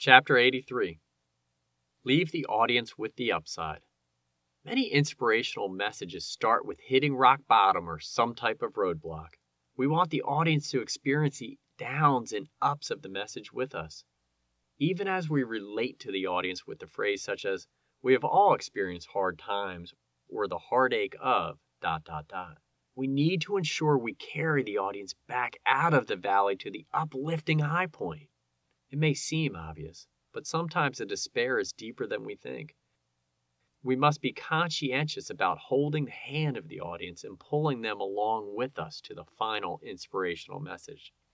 Chapter 83. Leave the audience with the upside. Many inspirational messages start with hitting rock bottom or some type of roadblock. We want the audience to experience the downs and ups of the message with us. Even as we relate to the audience with the phrase such as, "We have all experienced hard times," or "the heartache of," we need to ensure we carry the audience back out of the valley to the uplifting high point. It may seem obvious, but sometimes the despair is deeper than we think. We must be conscientious about holding the hand of the audience and pulling them along with us to the final inspirational message.